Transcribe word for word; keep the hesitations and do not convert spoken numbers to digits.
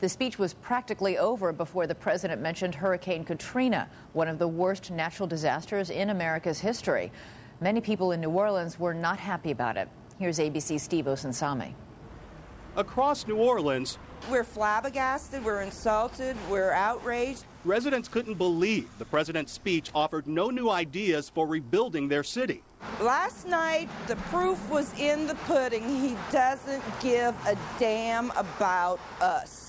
The speech was practically over before the president mentioned Hurricane Katrina, one of the worst natural disasters in America's history. Many people in New Orleans were not happy about it. Here's A B C's Steve Osunsami. Across New Orleans, we're flabbergasted, we're insulted, we're outraged. Residents couldn't believe the president's speech offered no new ideas for rebuilding their city. Last night, the proof was in the pudding. He doesn't give a damn about us.